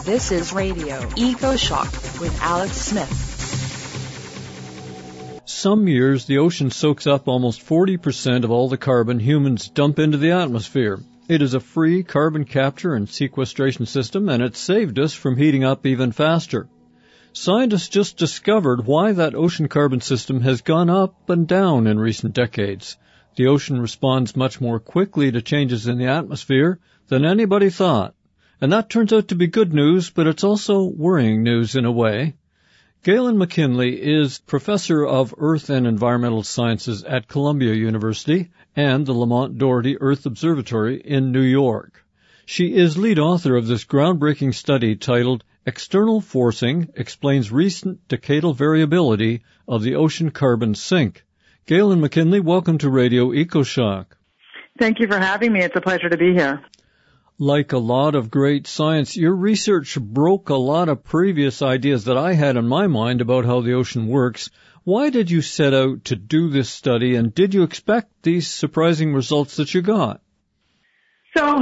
This is Radio EcoShock with Alex Smith. Some years, the ocean soaks up almost 40% of all the carbon humans dump into the atmosphere. It is a free carbon capture and sequestration system, and it saved us from heating up even faster. Scientists just discovered why that ocean carbon system has gone up and down in recent decades. The ocean responds much more quickly to changes in the atmosphere than anybody thought. And that turns out to be good news, but it's also worrying news in a way. Galen McKinley is Professor of Earth and Environmental Sciences at Columbia University and the Lamont Doherty Earth Observatory in New York. She is lead author of this groundbreaking study titled External Forcing Explains Recent Decadal Variability of the Ocean Carbon Sink. Galen McKinley, welcome to Radio EcoShock. Thank you for having me. It's a pleasure to be here. Like a lot of great science, your research broke a lot of previous ideas that I had in my mind about how the ocean works. Why did you set out to do this study, and did you expect these surprising results that you got? So,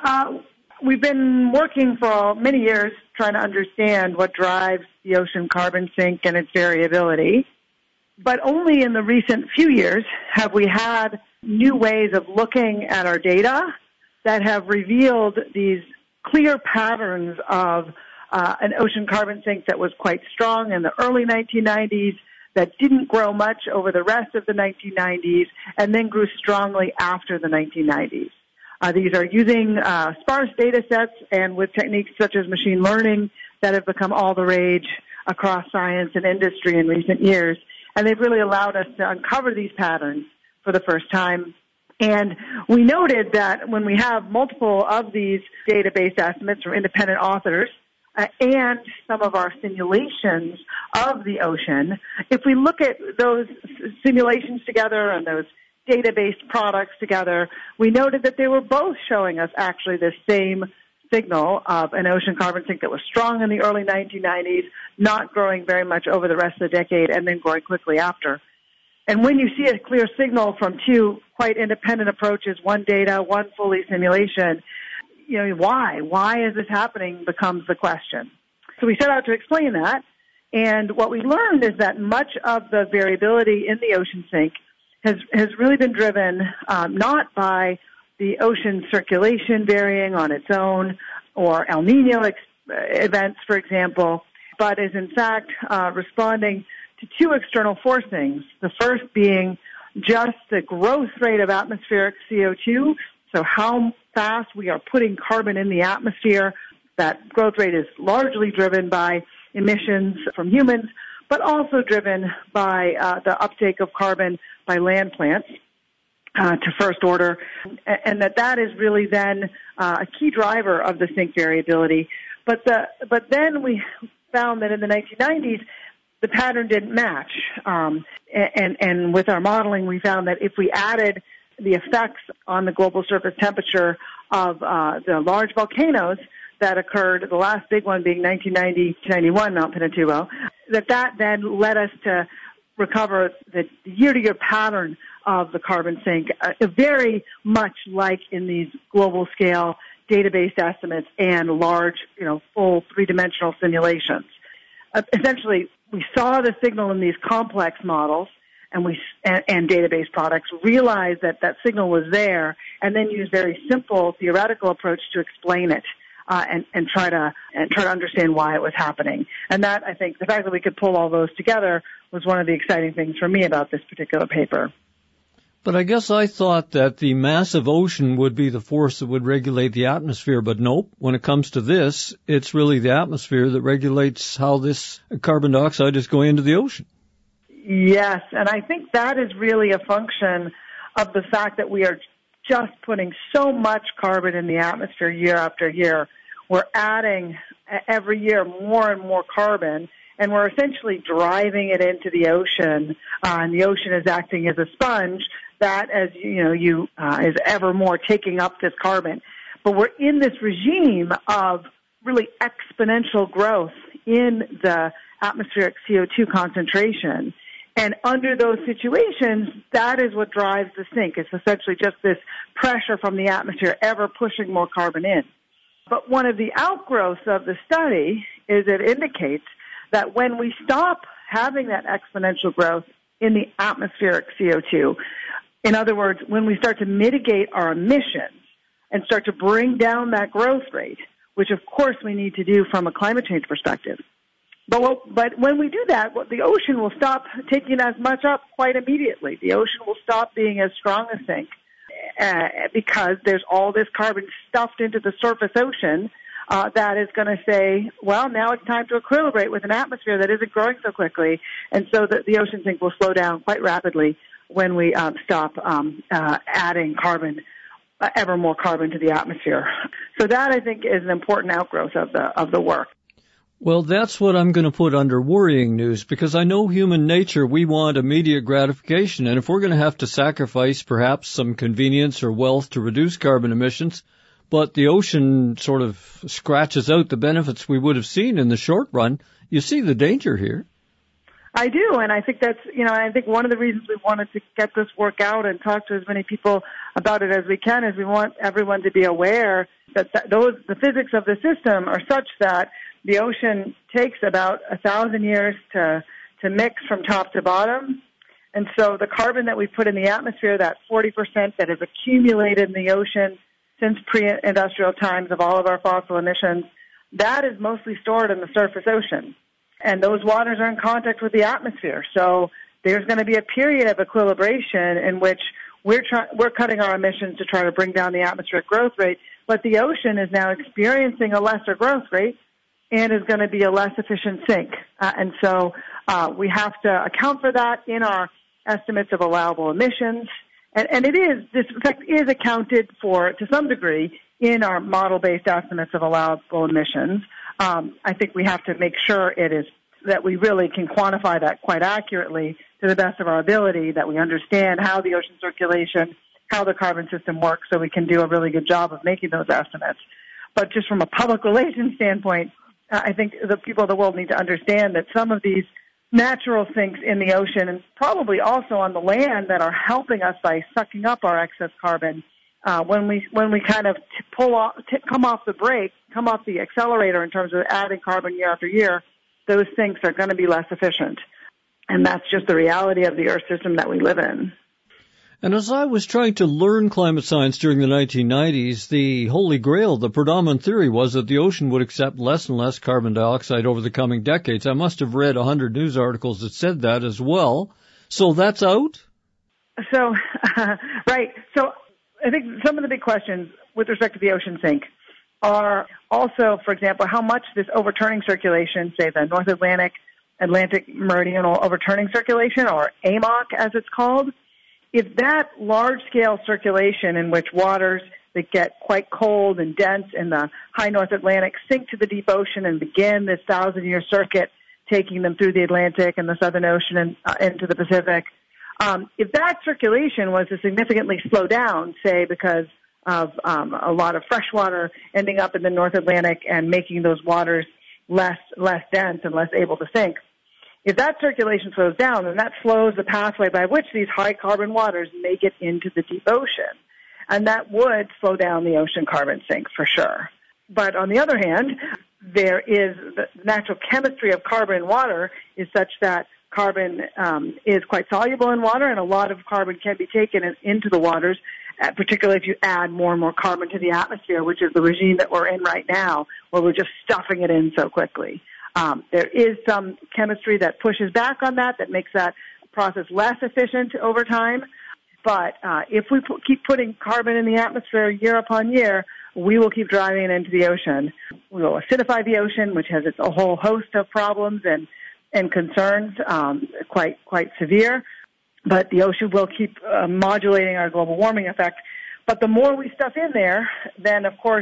we've been working for many years trying to understand what drives the ocean carbon sink and its variability. But only in the recent few years have we had new ways of looking at our data that have revealed these clear patterns of an ocean carbon sink that was quite strong in the early 1990s, that didn't grow much over the rest of the 1990s, and then grew strongly after the 1990s. These are using sparse data sets and with techniques such as machine learning that have become all the rage across science and industry in recent years. And they've really allowed us to uncover these patterns for the first time. And we noted that when we have multiple of these database estimates from independent authors and some of our simulations of the ocean, if we look at those simulations together and those database products together, we noted that they were both showing us actually the same signal of an ocean carbon sink that was strong in the early 1990s, not growing very much over the rest of the decade, and then growing quickly after. And when you see a clear signal from two quite independent approaches, one data, one fully simulation, why? Why is this happening becomes the question. So we set out to explain that, and what we learned is that much of the variability in the ocean sink has really been driven not by the ocean circulation varying on its own or El Nino events, for example, but is in fact responding to two external forcings. The first being just the growth rate of atmospheric CO2, so how fast we are putting carbon in the atmosphere. That growth rate is largely driven by emissions from humans, but also driven by the uptake of carbon by land plants to first order, and that is really then a key driver of the sink variability. But then we found that in the 1990s, the pattern didn't match. And with our modeling, we found that if we added the effects on the global surface temperature of the large volcanoes that occurred, the last big one being 1990-91, Mount Pinatubo, that then led us to recover the year-to-year pattern of the carbon sink, very much like in these global scale database estimates and large, full three-dimensional simulations. Essentially, we saw the signal in these complex models and database products, realized that signal was there, and then used very simple theoretical approach to explain it. And try to understand why it was happening. And that, I think, the fact that we could pull all those together was one of the exciting things for me about this particular paper. But I guess I thought that the massive ocean would be the force that would regulate the atmosphere, but nope. When it comes to this, it's really the atmosphere that regulates how this carbon dioxide is going into the ocean. Yes, and I think that is really a function of the fact that we are just putting so much carbon in the atmosphere year after year. We're adding every year more and more carbon, and we're essentially driving it into the ocean, and the ocean is acting as a sponge that, as is ever more taking up this carbon. But we're in this regime of really exponential growth in the atmospheric CO2 concentration. And under those situations, that is what drives the sink. It's essentially just this pressure from the atmosphere ever pushing more carbon in. But one of the outgrowths of the study is it indicates that when we stop having that exponential growth in the atmospheric CO2, in other words, when we start to mitigate our emissions and start to bring down that growth rate, which of course we need to do from a climate change perspective. But when we do that, the ocean will stop taking as much up quite immediately. The ocean will stop being as strong a sink because there's all this carbon stuffed into the surface ocean that is going to say, well, now it's time to equilibrate with an atmosphere that isn't growing so quickly. And so the ocean sink will slow down quite rapidly when we stop adding carbon, ever more carbon to the atmosphere. So that, I think, is an important outgrowth of the work. Well, that's what I'm going to put under worrying news, because I know human nature, we want immediate gratification. And if we're going to have to sacrifice perhaps some convenience or wealth to reduce carbon emissions, but the ocean sort of scratches out the benefits we would have seen in the short run, you see the danger here. I do, and I think that's, I think one of the reasons we wanted to get this work out and talk to as many people about it as we can is we want everyone to be aware that the physics of the system are such that the ocean takes about 1,000 years to mix from top to bottom. And so the carbon that we put in the atmosphere, that 40% that has accumulated in the ocean since pre-industrial times of all of our fossil emissions, that is mostly stored in the surface ocean. And those waters are in contact with the atmosphere. So there's going to be a period of equilibration in which we're cutting our emissions to try to bring down the atmospheric growth rate, but the ocean is now experiencing a lesser growth rate and is going to be a less efficient sink. And so we have to account for that in our estimates of allowable emissions. And this effect is accounted for to some degree in our model-based estimates of allowable emissions. I think we have to make sure that we really can quantify that quite accurately to the best of our ability, that we understand how the ocean circulation, how the carbon system works, so we can do a really good job of making those estimates. But just from a public relations standpoint, I think the people of the world need to understand that some of these natural sinks in the ocean, and probably also on the land, that are helping us by sucking up our excess carbon, when we kind of come off the accelerator in terms of adding carbon year after year, those sinks are going to be less efficient. And that's just the reality of the Earth system that we live in. And as I was trying to learn climate science during the 1990s, the holy grail, the predominant theory was that the ocean would accept less and less carbon dioxide over the coming decades. I must have read 100 news articles that said that as well. So that's out? So, right. So I think some of the big questions with respect to the ocean sink are also, for example, how much this overturning circulation, say the North Atlantic Meridional Overturning Circulation, or AMOC as it's called, if that large-scale circulation in which waters that get quite cold and dense in the high North Atlantic sink to the deep ocean and begin this 1,000-year circuit, taking them through the Atlantic and the Southern Ocean and into the Pacific, if that circulation was to significantly slow down, say because of a lot of fresh water ending up in the North Atlantic and making those waters less dense and less able to sink, if that circulation slows down, then that slows the pathway by which these high carbon waters make it into the deep ocean. And that would slow down the ocean carbon sink for sure. But on the other hand, there is the natural chemistry of carbon in water is such that carbon is quite soluble in water, and a lot of carbon can be taken into the waters, particularly if you add more and more carbon to the atmosphere, which is the regime that we're in right now, where we're just stuffing it in so quickly. There is some chemistry that pushes back on that makes that process less efficient over time. But if we keep putting carbon in the atmosphere year upon year, we will keep driving it into the ocean. We will acidify the ocean, which has a whole host of problems and concerns, quite severe. But the ocean will keep modulating our global warming effect. But the more we stuff in there, then, of course,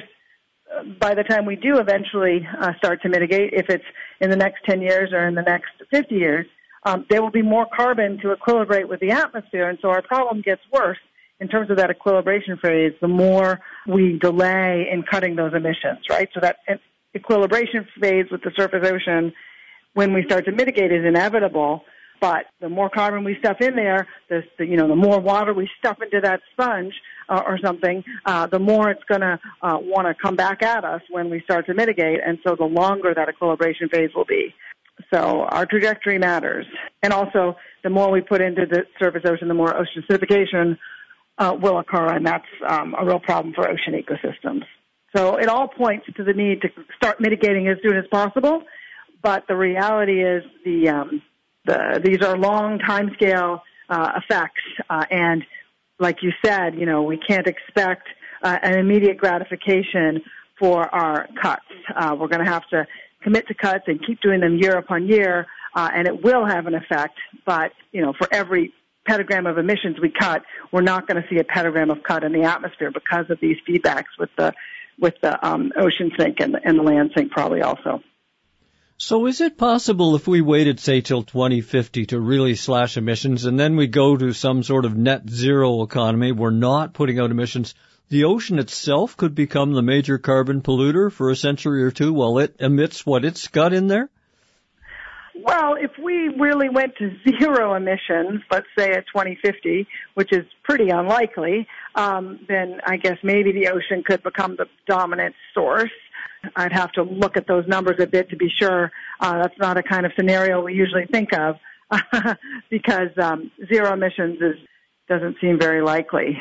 by the time we do eventually start to mitigate, if it's in the next 10 years or in the next 50 years, there will be more carbon to equilibrate with the atmosphere, and so our problem gets worse in terms of that equilibration phase the more we delay in cutting those emissions, right? So that equilibration phase with the surface ocean, when we start to mitigate, is inevitable, But the more carbon we stuff in there, the more water we stuff into that sponge or something, the more it's going to want to come back at us when we start to mitigate. And so the longer that equilibration phase will be. So our trajectory matters. And also, the more we put into the surface ocean, the more ocean acidification will occur, and that's a real problem for ocean ecosystems. So it all points to the need to start mitigating as soon as possible. But the reality is these are long timescale effects, and like you said, we can't expect an immediate gratification for our cuts. We're going to have to commit to cuts and keep doing them year upon year, and it will have an effect. But for every petagram of emissions we cut, we're not going to see a petagram of cut in the atmosphere because of these feedbacks with the ocean sink and the land sink probably also. So is it possible if we waited, say, till 2050 to really slash emissions and then we go to some sort of net zero economy, we're not putting out emissions, the ocean itself could become the major carbon polluter for a century or two while it emits what it's got in there? Well, if we really went to zero emissions, let's say at 2050, which is pretty unlikely, then I guess maybe the ocean could become the dominant source. I'd have to look at those numbers a bit to be sure. That's not a kind of scenario we usually think of because zero emissions doesn't seem very likely.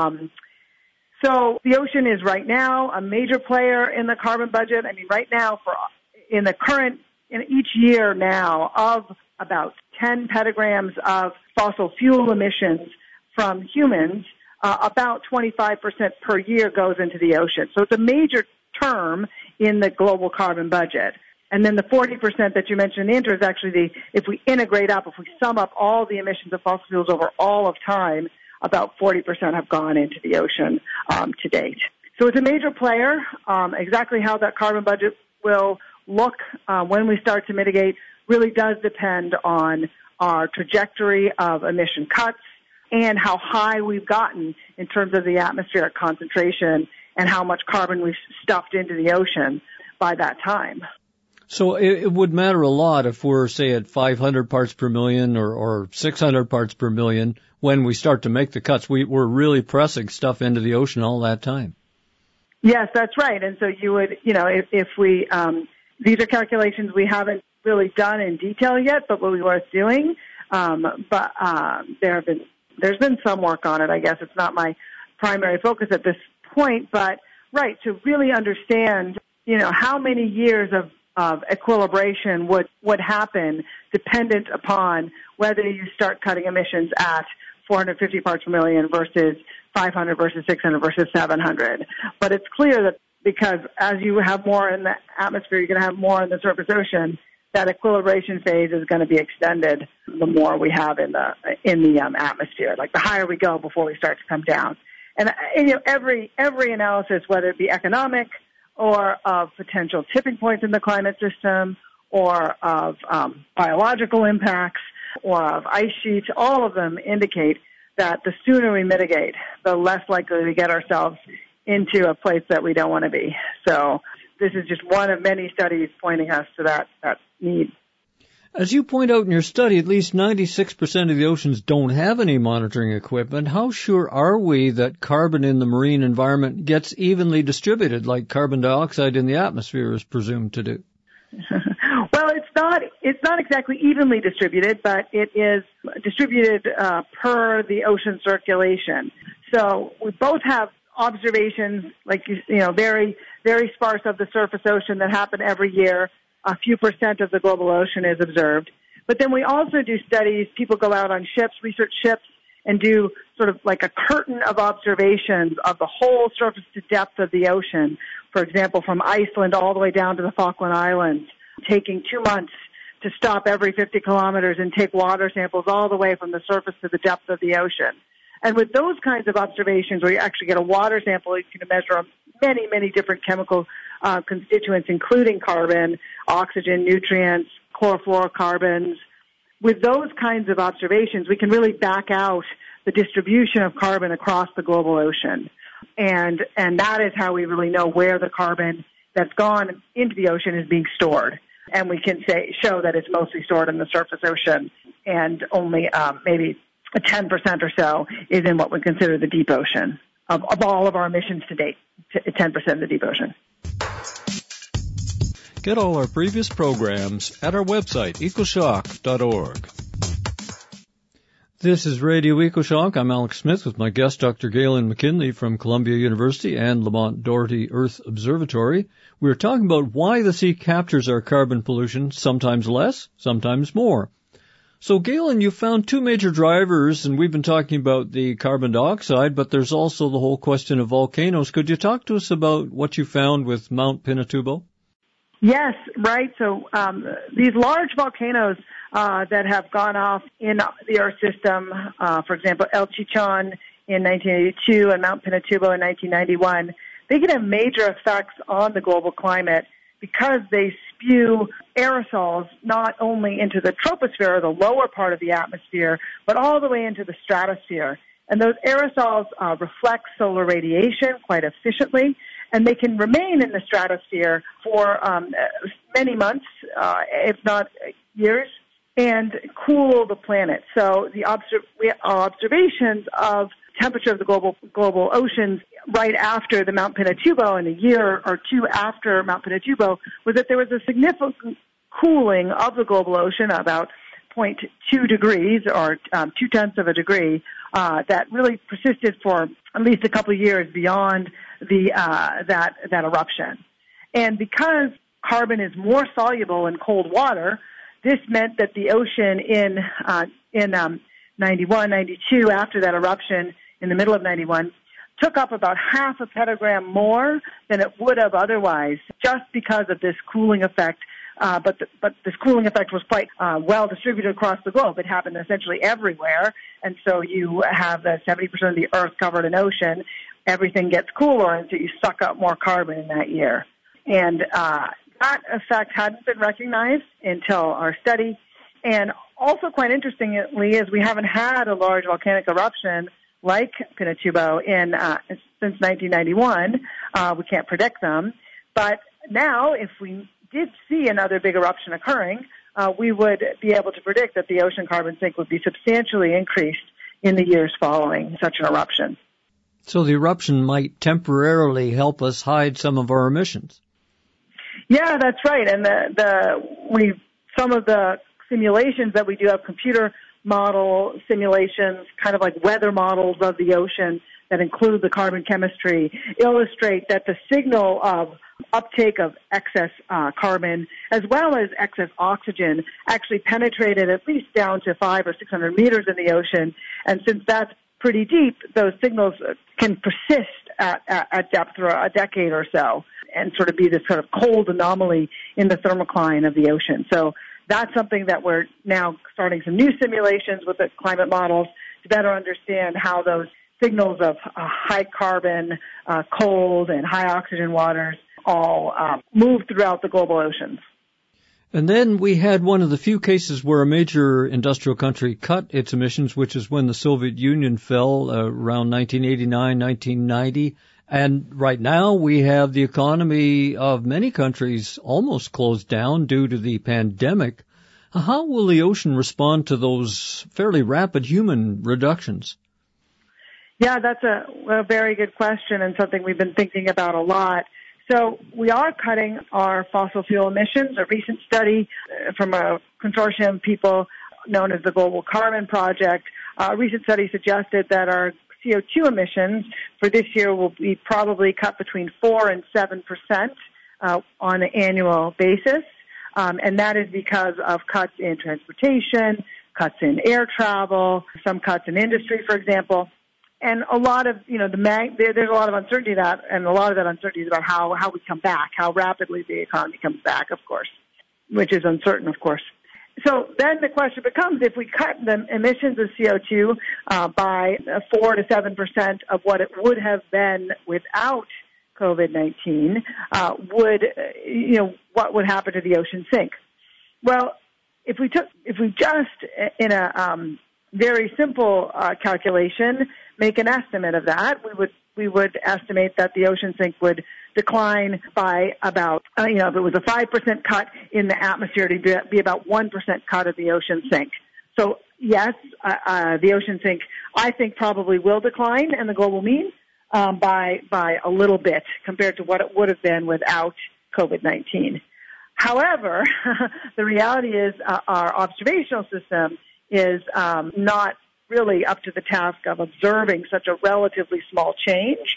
So the ocean is right now a major player in the carbon budget. I mean, right now in each year now of about 10 petagrams of fossil fuel emissions from humans, about 25% per year goes into the ocean. So it's a major term in the global carbon budget. And then the 40% that you mentioned in the intro is actually if we integrate up, if we sum up all the emissions of fossil fuels over all of time, about 40% have gone into the ocean to date. So it's a major player. Exactly how that carbon budget will look when we start to mitigate really does depend on our trajectory of emission cuts and how high we've gotten in terms of the atmospheric concentration and how much carbon we've stuffed into the ocean by that time. So it would matter a lot if we're, say, at 500 parts per million or 600 parts per million when we start to make the cuts. We're really pressing stuff into the ocean all that time. Yes, that's right. And so you would, if we, these are calculations we haven't really done in detail yet, but will be worth doing. There's been some work on it. I guess it's not my primary focus at this point, but right, to really understand, how many years of equilibration would happen dependent upon whether you start cutting emissions at 450 parts per million versus 500 versus 600 versus 700. But it's clear that because as you have more in the atmosphere, you're going to have more in the surface ocean, that equilibration phase is going to be extended the more we have in the atmosphere. Like the higher we go before we start to come down. And every analysis, whether it be economic or of potential tipping points in the climate system or of biological impacts or of ice sheets, all of them indicate that the sooner we mitigate, the less likely we get ourselves into a place that we don't want to be. So this is just one of many studies pointing us to that need. As you point out in your study, at least 96% of the oceans don't have any monitoring equipment. How sure are we that carbon in the marine environment gets evenly distributed like carbon dioxide in the atmosphere is presumed to do? Well, it's not exactly evenly distributed, but it is distributed per the ocean circulation. So we both have observations, like very, very sparse of the surface ocean that happen every year. A few percent of the global ocean is observed. But then we also do studies. People go out on ships, research ships, and do sort of like a curtain of observations of the whole surface to depth of the ocean. For example, from Iceland all the way down to the Falkland Islands, taking 2 months to stop every 50 kilometers and take water samples all the way from the surface to the depth of the ocean. And with those kinds of observations where you actually get a water sample, you can measure many, many different chemical constituents, including carbon, oxygen, nutrients, chlorofluorocarbons. With those kinds of observations, we can really back out the distribution of carbon across the global ocean. And that is how we really know where the carbon that's gone into the ocean is being stored. And we can show that it's mostly stored in the surface ocean and only maybe 10% or so is in what we consider the deep ocean. Of all of our emissions to date, 10% in the deep ocean. Get all our previous programs at our website, ecoshock.org. This is Radio EcoShock. I'm Alex Smith with my guest, Dr. Galen McKinley from Columbia University and Lamont Doherty Earth Observatory. We're talking about why the sea captures our carbon pollution, sometimes less, sometimes more. So, Galen, you found two major drivers, and we've been talking about the carbon dioxide, but there's also the whole question of volcanoes. Could you talk to us about what you found with Mount Pinatubo? Yes, right. So these large volcanoes that have gone off in the Earth system, for example, El Chichon in 1982 and Mount Pinatubo in 1991, they can have major effects on the global climate because they spew aerosols not only into the troposphere, or the lower part of the atmosphere, but all the way into the stratosphere. And those aerosols reflect solar radiation quite efficiently, and they can remain in the stratosphere for many months, if not years, and cool the planet. So our observations of temperature of the global oceans right after the Mount Pinatubo, and a year or two after Mount Pinatubo, was that there was a significant cooling of the global ocean, about 0.2 degrees or 0.2 of a degree, that really persisted for at least a couple of years beyond that eruption. And because carbon is more soluble in cold water, this meant that the ocean in 91, 92, after that eruption in the middle of 91, took up about half a petagram more than it would have otherwise, just because of this cooling effect. But this cooling effect was quite well distributed across the globe. It happened essentially everywhere, and so you have 70% of the Earth covered in ocean. Everything gets cooler, and so you suck up more carbon in that year. And that effect hadn't been recognized until our study. And also quite interestingly is we haven't had a large volcanic eruption like Pinatubo since 1991. We can't predict them. But now, if we did see another big eruption occurring, we would be able to predict that the ocean carbon sink would be substantially increased in the years following such an eruption. So the eruption might temporarily help us hide some of our emissions. Yeah, that's right. And some of the simulations that we do have, computer model simulations, kind of like weather models of the ocean that include the carbon chemistry, illustrate that the signal of uptake of excess carbon as well as excess oxygen actually penetrated at least down to 500 or 600 meters in the ocean. And since that's pretty deep, those signals can persist at depth for a decade or so and sort of be this sort of cold anomaly in the thermocline of the ocean. So that's something that we're now starting some new simulations with the climate models to better understand how those signals of high carbon, cold, and high oxygen waters all move throughout the global oceans. And then we had one of the few cases where a major industrial country cut its emissions, which is when the Soviet Union fell around 1989, 1990. And right now we have the economy of many countries almost closed down due to the pandemic. How will the ocean respond to those fairly rapid human reductions? Yeah, that's a very good question and something we've been thinking about a lot. So we are cutting our fossil fuel emissions. A recent study from a consortium of people known as the Global Carbon Project, a recent study suggested that our CO2 emissions for this year will be probably cut between 4 and 7% on an annual basis. And that is because of cuts in transportation, cuts in air travel, some cuts in industry, for example. And a lot of, there's a lot of uncertainty and a lot of that uncertainty is about how we come back, how rapidly the economy comes back, of course, which is uncertain, of course. So then the question becomes, if we cut the emissions of CO2 by 4 to 7% of what it would have been without COVID-19, what would happen to the ocean sink? Well, if we just in a very simple calculation make an estimate of that, we would estimate that the ocean sink would decline by about, if it was a 5% cut in the atmosphere, to be about 1% cut of the ocean sink. So yes, the ocean sink, I think, probably will decline in the global mean by a little bit compared to what it would have been without COVID-19. However, the reality is our observational system is not really up to the task of observing such a relatively small change.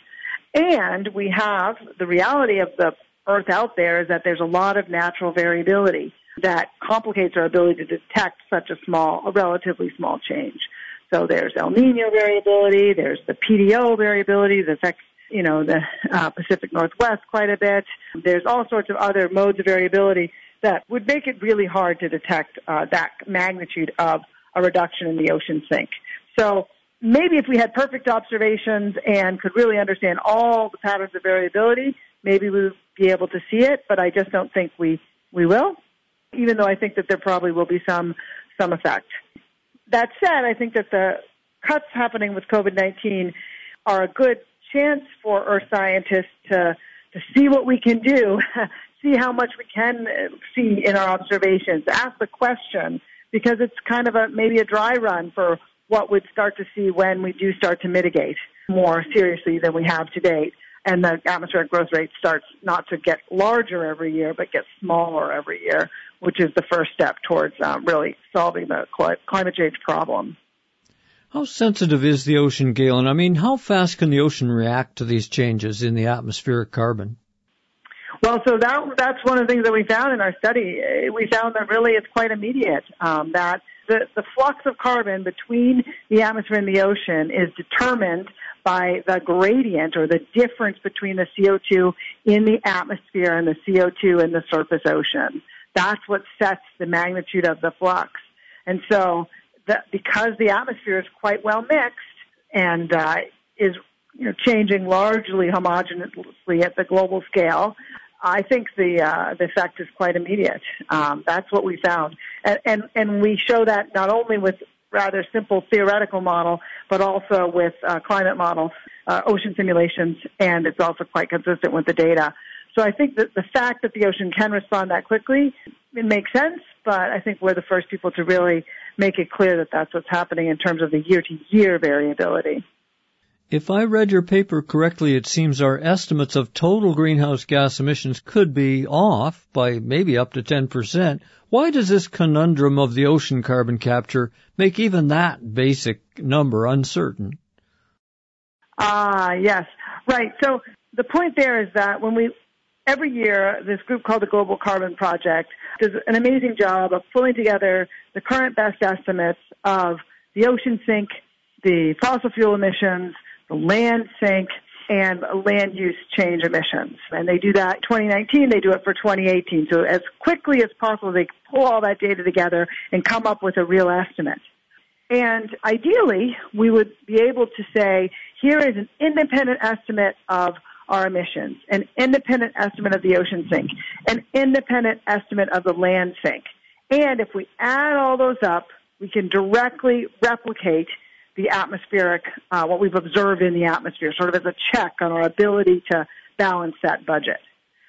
And we have the reality of the Earth out there is that there's a lot of natural variability that complicates our ability to detect such a relatively small change. So there's El Nino variability, there's the PDO variability that affects, the Pacific Northwest quite a bit. There's all sorts of other modes of variability that would make it really hard to detect that magnitude of a reduction in the ocean sink. So maybe if we had perfect observations and could really understand all the patterns of variability, maybe we would be able to see it, but I just don't think we will, even though I think that there probably will be some effect. That said, I think that the cuts happening with COVID-19 are a good chance for Earth scientists to see what we can do, see how much we can see in our observations, ask the question, because it's kind of maybe a dry run for what we'd start to see when we do start to mitigate more seriously than we have to date. And the atmospheric growth rate starts not to get larger every year, but get smaller every year, which is the first step towards really solving the climate change problem. How sensitive is the ocean, Galen? I mean, how fast can the ocean react to these changes in the atmospheric carbon? Well, so that's one of the things that we found in our study. We found that really it's quite immediate, that the flux of carbon between the atmosphere and the ocean is determined by the gradient or the difference between the CO2 in the atmosphere and the CO2 in the surface ocean. That's what sets the magnitude of the flux. And so because the atmosphere is quite well mixed and is changing largely homogeneously at the global scale, I think the effect is quite immediate. That's what we found. And we show that not only with rather simple theoretical model, but also with climate models, ocean simulations, and it's also quite consistent with the data. So I think that the fact that the ocean can respond that quickly, it makes sense, but I think we're the first people to really make it clear that that's what's happening in terms of the year-to-year variability. If I read your paper correctly, it seems our estimates of total greenhouse gas emissions could be off by maybe up to 10%. Why does this conundrum of the ocean carbon capture make even that basic number uncertain? Yes. Right. So the point there is that every year, this group called the Global Carbon Project does an amazing job of pulling together the current best estimates of the ocean sink, the fossil fuel emissions, the land sink, and land use change emissions. And they do that in 2019, they do it for 2018. So as quickly as possible, they pull all that data together and come up with a real estimate. And ideally, we would be able to say, here is an independent estimate of our emissions, an independent estimate of the ocean sink, an independent estimate of the land sink. And if we add all those up, we can directly replicate the atmospheric, what we've observed in the atmosphere, sort of as a check on our ability to balance that budget.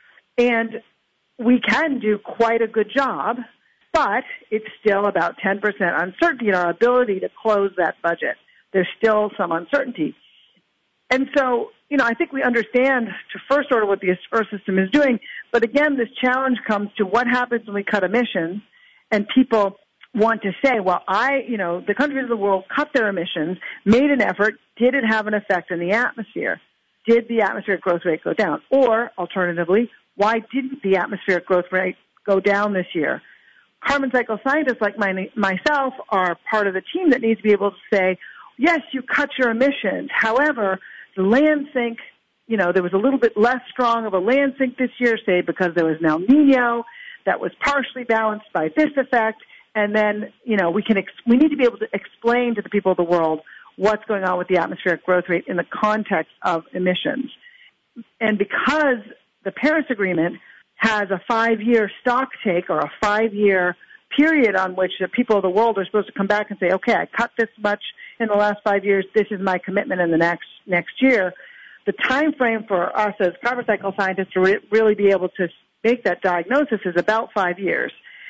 And we can do quite a good job, but it's still about 10% uncertainty in our ability to close that budget. There's still some uncertainty. And so, I think we understand to first order what the Earth system is doing, but again, this challenge comes to what happens when we cut emissions, and people want to say, well, the countries of the world cut their emissions, made an effort, did it have an effect in the atmosphere? Did the atmospheric growth rate go down? Or, alternatively, why didn't the atmospheric growth rate go down this year? Carbon cycle scientists like myself are part of the team that needs to be able to say, yes, you cut your emissions. However, the land sink, there was a little bit less strong of a land sink this year, say because there was an El Nino that was partially balanced by this effect. And then, we need to be able to explain to the people of the world what's going on with the atmospheric growth rate in the context of emissions. And because the Paris Agreement has a 5-year stock take or a 5-year period on which the people of the world are supposed to come back and say, okay, I cut this much in the last 5 years. This is my commitment in the next year. The time frame for us as carbon cycle scientists to really be able to make that diagnosis is about 5 years.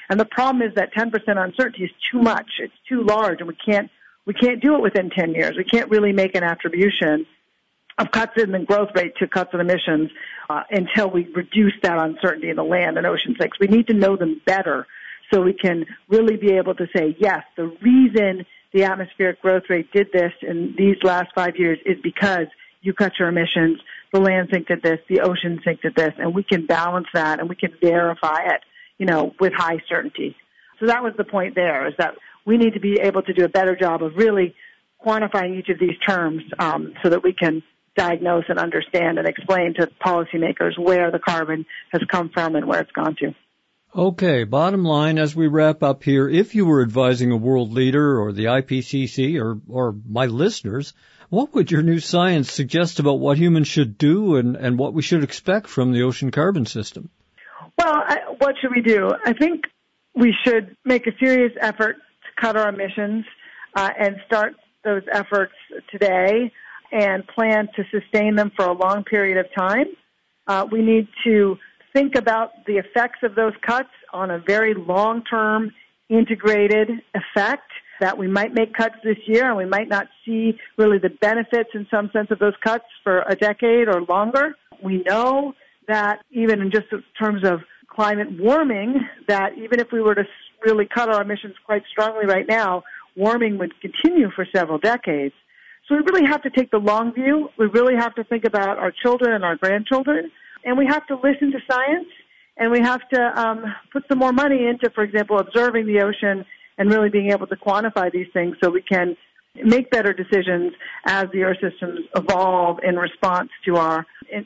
And the problem is that 10% uncertainty is too much. It's too large, and we can't do it within 10 years. We can't really make an attribution of cuts in the growth rate to cuts in emissions until we reduce that uncertainty in the land and ocean sinks. We need to know them better so we can really be able to say, yes, the reason the atmospheric growth rate did this in these last 5 years is because you cut your emissions, the land sink did this, the ocean sink did this, and we can balance that and we can verify it, with high certainty. So that was the point there, is that we need to be able to do a better job of really quantifying each of these terms so that we can diagnose and understand and explain to policymakers where the carbon has come from and where it's gone to. Okay, bottom line, as we wrap up here, if you were advising a world leader or the IPCC or my listeners, what would your new science suggest about what humans should do and what we should expect from the ocean carbon system? Well, what should we do? I think we should make a serious effort to cut our emissions and start those efforts today and plan to sustain them for a long period of time. We need to think about the effects of those cuts on a very long-term integrated effect, that we might make cuts this year and we might not see really the benefits in some sense of those cuts for a decade or longer. We know that even in just terms of climate warming, that even if we were to really cut our emissions quite strongly right now, warming would continue for several decades. So we really have to take the long view. We really have to think about our children and our grandchildren. And we have to listen to science, and we have to put some more money into, for example, observing the ocean and really being able to quantify these things so we can make better decisions as the Earth systems evolve in response to our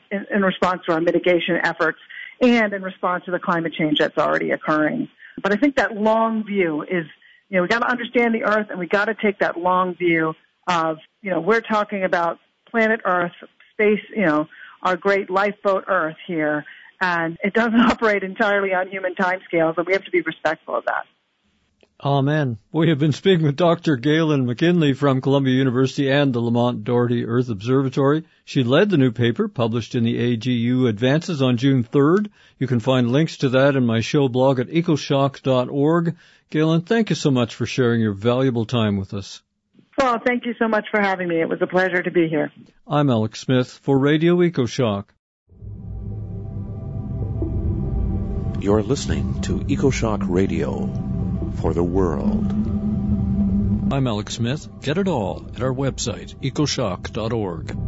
mitigation efforts and in response to the climate change that's already occurring. But I think that long view is, we got to understand the Earth, and we got to take that long view of, we're talking about planet Earth, space, our great lifeboat Earth here, and it doesn't operate entirely on human timescales, and we have to be respectful of that. Amen. We have been speaking with Dr. Galen McKinley from Columbia University and the Lamont Doherty Earth Observatory. She led the new paper published in the AGU Advances on June 3rd. You can find links to that in my show blog at ecoshock.org. Galen, thank you so much for sharing your valuable time with us. Well, thank you so much for having me. It was a pleasure to be here. I'm Alex Smith for Radio EcoShock. You're listening to EcoShock Radio for the world. I'm Alex Smith. Get it all at our website, ecoshock.org.